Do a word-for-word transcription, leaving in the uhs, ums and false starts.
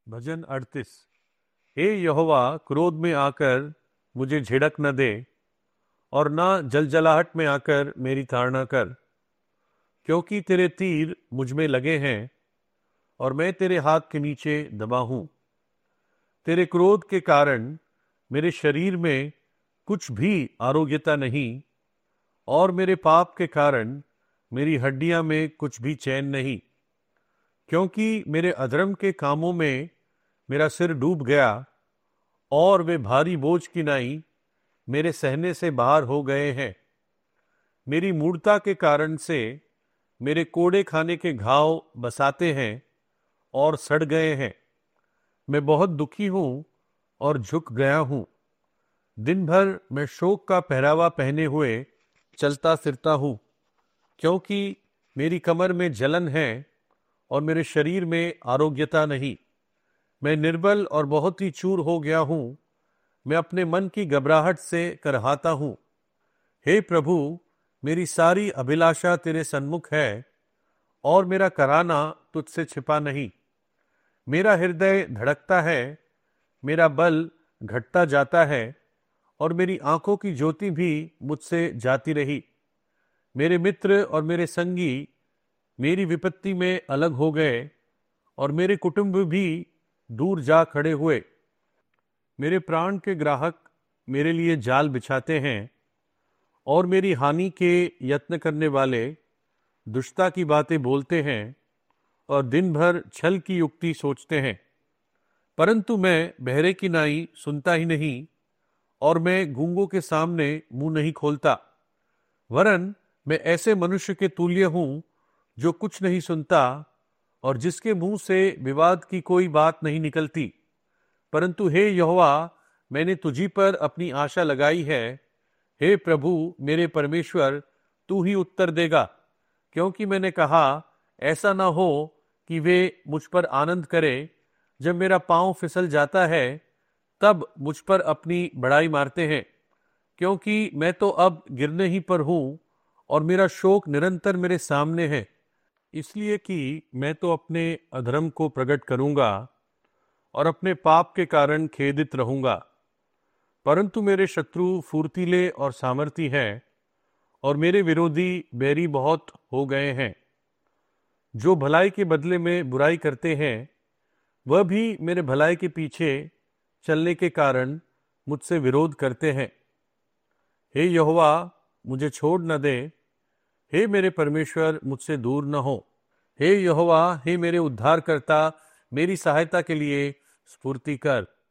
भजन अड़तीस। हे यहोवा, क्रोध में आकर मुझे झिड़क न दे और न जलजलाहट में आकर मेरी ताड़ना कर, क्योंकि तेरे तीर मुझ में लगे हैं और मैं तेरे हाथ के नीचे दबा हूं। तेरे क्रोध के कारण मेरे शरीर में कुछ भी आरोग्यता नहीं और मेरे पाप के कारण मेरी हड्डियां में कुछ भी चैन नहीं, क्योंकि मेरे अधर्म के कामों में मेरा सिर डूब गया और वे भारी बोझ की नाई मेरे सहने से बाहर हो गए हैं। मेरी मूढ़ता के कारण से मेरे कोड़े खाने के घाव बसाते हैं और सड़ गए हैं। मैं बहुत दुखी हूं और झुक गया हूं। दिन भर मैं शोक का पहरावा पहने हुए चलता फिरता हूं, क्योंकि मेरी कमर में जलन है और मेरे शरीर में आरोग्यता नहीं। मैं निर्बल और बहुत ही चूर हो गया हूं। मैं अपने मन की घबराहट से करहाता हूं। हे प्रभु, मेरी सारी अभिलाषा तेरे सन्मुख है और मेरा कराना तुझसे छिपा नहीं। मेरा हृदय धड़कता है, मेरा बल घटता जाता है और मेरी आंखों की ज्योति भी मुझसे जाती रही। मेरे मित्र और मेरे संगी मेरी विपत्ति में अलग हो गए और मेरे कुटुंब भी दूर जा खड़े हुए। मेरे प्राण के ग्राहक मेरे लिए जाल बिछाते हैं और मेरी हानि के यत्न करने वाले दुष्टता की बातें बोलते हैं और दिन भर छल की युक्ति सोचते हैं। परंतु मैं बहरे की नाई सुनता ही नहीं और मैं गूंगों के सामने मुंह नहीं खोलता। वरन मैं ऐसे मनुष्य के तुल्य हूं जो कुछ नहीं सुनता और जिसके मुंह से विवाद की कोई बात नहीं निकलती। परंतु हे यहोवा, मैंने तुझी पर अपनी आशा लगाई है। हे प्रभु मेरे परमेश्वर, तू ही उत्तर देगा, क्योंकि मैंने कहा, ऐसा ना हो कि वे मुझ पर आनंद करें। जब मेरा पांव फिसल जाता है तब मुझ पर अपनी बड़ाई मारते हैं, क्योंकि मैं तो अब गिरने ही पर हूं और मेरा शोक निरंतर मेरे सामने है। इसलिए कि मैं तो अपने अधर्म को प्रकट करूंगा और अपने पाप के कारण खेदित रहूंगा। परंतु मेरे शत्रु फुर्तीले और सामर्थी हैं और मेरे विरोधी बैरी बहुत हो गए हैं। जो भलाई के बदले में बुराई करते हैं वह भी मेरे भलाई के पीछे चलने के कारण मुझसे विरोध करते हैं। हे यहोवा, मुझे छोड़ न दे। हे मेरे परमेश्वर, मुझसे दूर न हो। हे यहोवा, हे मेरे उद्धारकर्ता, मेरी सहायता के लिए स्फूर्ति कर।